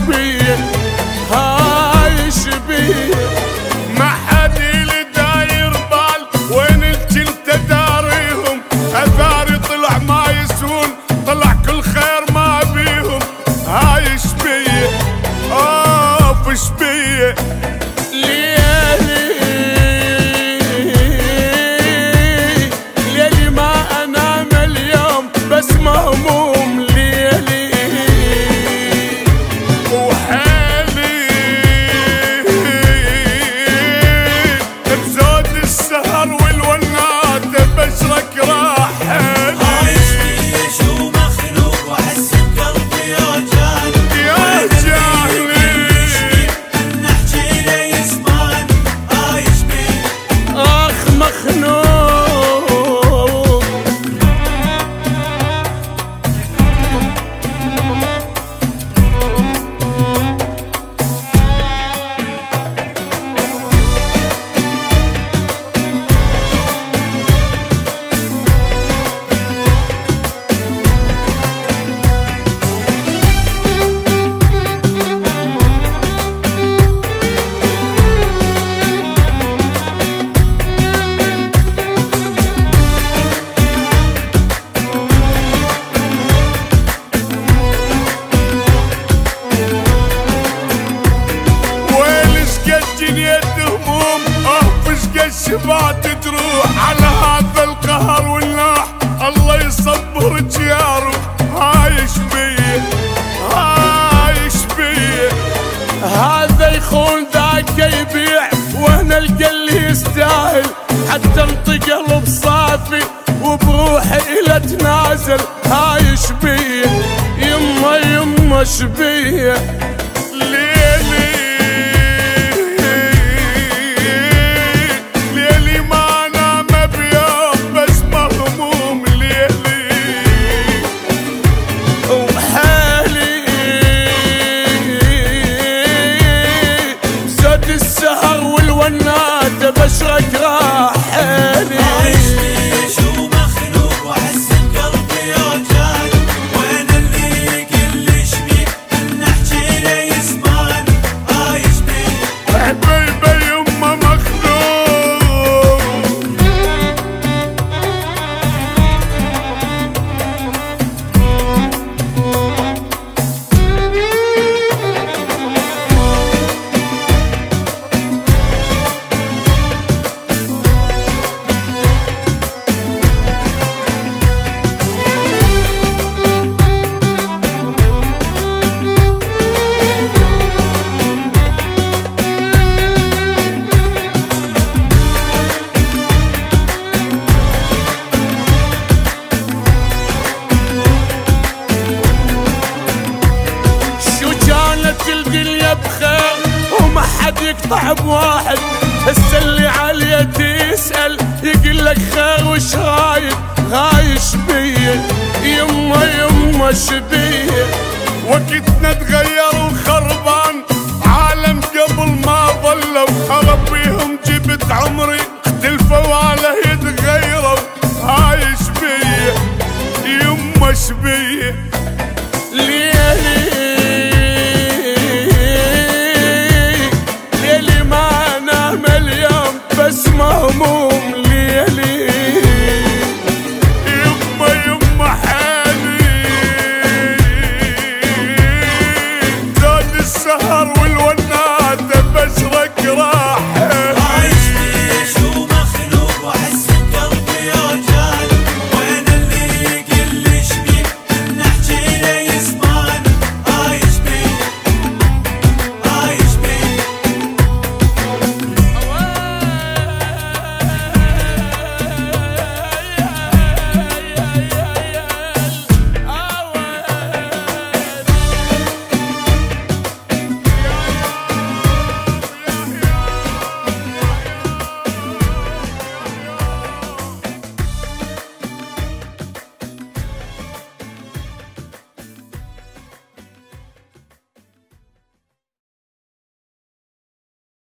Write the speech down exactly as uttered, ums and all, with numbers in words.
بيه عايش بيه ما حد اللي داير بال وين الجنت داريهم اثاري طلع ما يسون طلع كل خير ما بيهم عايش بيه اوفش بيه ليالي ليالي ما انام اليوم بس مهموم ليالي وحالي بزود السهر والونات بشرك راح عايش بيه شو مخلوق واحس بقلبي يا جاني يا جاني نحكي لي يسمعني عايش بيه اخ مخنوق الشبات تروح على هذا القهر والناح الله يصبر جياره عايش بيه عايش بيه هذا يخون ذاك يبيع وهنا القل يستاهل حتى انطق قلب صافي وبروحي الى تنازل عايش بيه يما يما شبيه ليلي بشرك راح حالي عايش بيه شو مخلوق واحس بقلبي يا جاني وين اللي يقلش بيه نحكي لي يسمعني عايش بيه حبيبي يما مخلوق الدنيا بخير وما حد يقطع بواحد هسه اللي عليه تسأل يقول لك خير وش رايد عايش بيه يما يما شبيه وقتنا تغير وخربان عالم قبل ما ظلوا اربيهم جبت عمري اختلفوا ولا يتغيروا عايش بيه يما شبيه